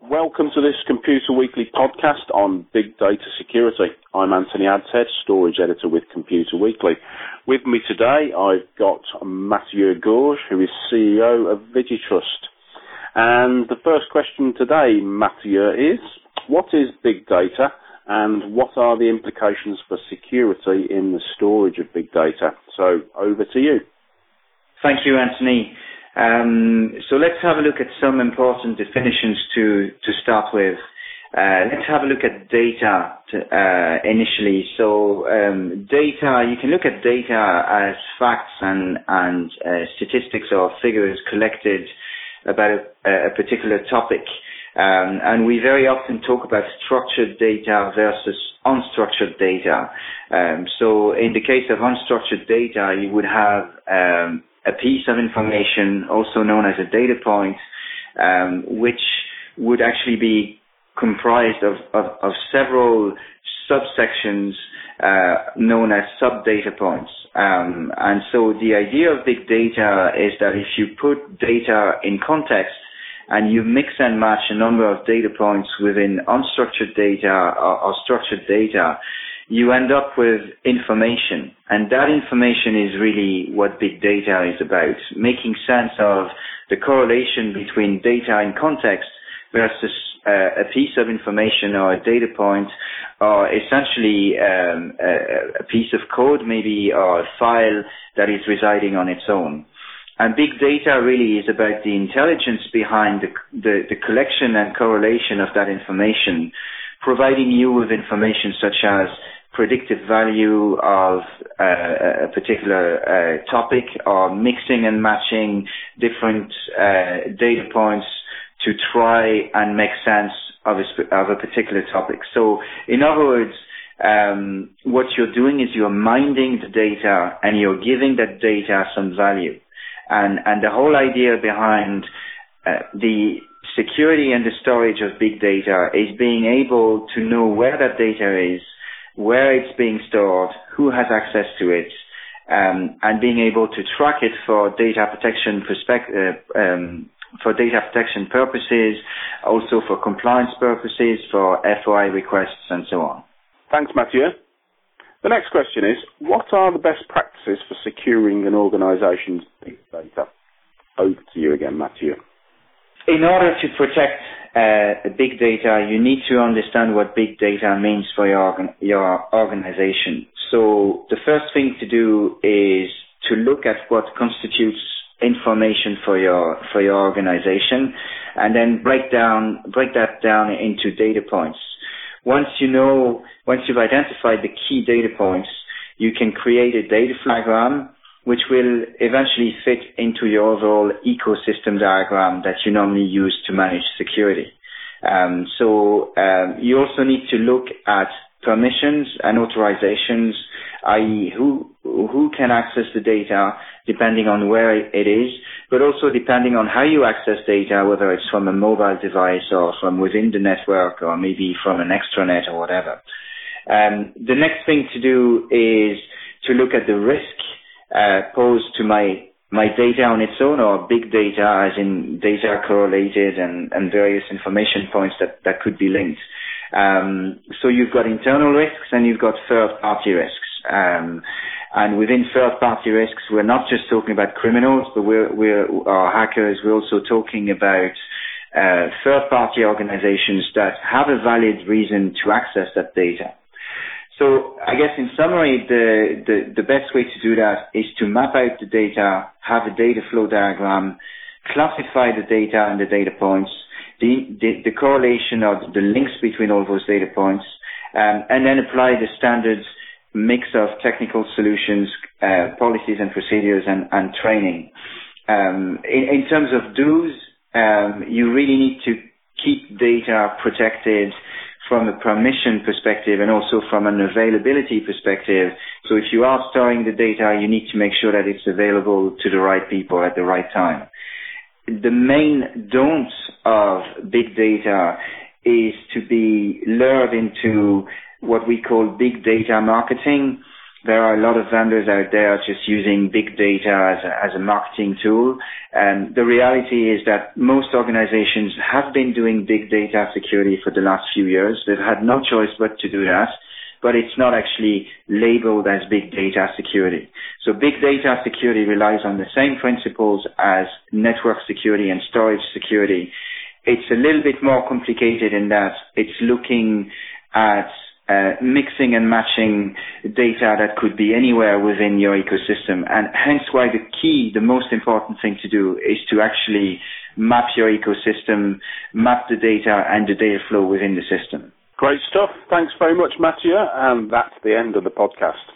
Welcome to this Computer Weekly podcast on big data security. I'm Anthony Adshead, storage editor with Computer Weekly. With me today, I've got Mathieu Gorge, who is CEO of VigiTrust. And the first question today, Mathieu, is what is big data and what are the implications for security in the storage of big data? So over to you. Thank you, Anthony. So let's have a look at some important definitions to start with. Let's have a look at data initially. So data, you can look at data as facts and statistics or figures collected about a particular topic. And we very often talk about structured data versus unstructured data. So in the case of unstructured data, you would have a piece of information, also known as a data point, which would actually be comprised of several subsections known as sub-data points. And so the idea of big data is that if you put data in context and you mix and match a number of data points within unstructured data or structured data, you end up with information. And that information is really what big data is about, making sense of the correlation between data in context versus a piece of information or a data point, or essentially a piece of code maybe, or a file that is residing on its own. And big data really is about the intelligence behind the collection and correlation of that information, providing you with information such as predictive value of a particular topic, or mixing and matching different data points to try and make sense of a particular topic. So in other words, what you're doing is you're minding the data and you're giving that data some value. And the whole idea behind the security and the storage of big data is being able to know where that data is, where it's being stored, who has access to it, and being able to track it for data protection purposes, also for compliance purposes, for FOI requests, and so on. Thanks, Mathieu. The next question is, what are the best practices for securing an organization's big data? Over to you again, Mathieu. In order to protect big data, you need to understand what big data means for your organization. So the first thing to do is to look at what constitutes information for your organization, and then break that down into data points. Once you've identified the key data points, you can create a data flagogram, which will eventually fit into your overall ecosystem diagram that you normally use to manage security. So you also need to look at permissions and authorizations, i.e. who can access the data depending on where it is, but also depending on how you access data, whether it's from a mobile device or from within the network or maybe from an extranet or whatever. The next thing to do is to look at the risk posed to my data on its own, or big data, as in data correlated and various information points that could be linked. So you've got internal risks and you've got third-party risks. And within third-party risks, we're not just talking about criminals, but or hackers. We're also talking about third-party organizations that have a valid reason to access that data. So I guess in summary, the best way to do that is to map out the data, have a data flow diagram, classify the data and the data points, the correlation of the links between all those data points, and then apply the standard mix of technical solutions, policies and procedures, and training. In terms of do's, you really need to keep data protected from a permission perspective and also from an availability perspective. So if you are storing the data, you need to make sure that it's available to the right people at the right time. The main don'ts of big data is to be lured into what we call big data marketing, There are a lot of vendors out there just using big data as a marketing tool. And the reality is that most organizations have been doing big data security for the last few years. They've had no choice but to do that, but it's not actually labeled as big data security. So big data security relies on the same principles as network security and storage security. It's a little bit more complicated in that it's looking at mixing and matching data that could be anywhere within your ecosystem. And hence why the most important thing to do is to actually map your ecosystem, map the data and the data flow within the system. Great stuff. Thanks very much, Mathieu. And that's the end of the podcast.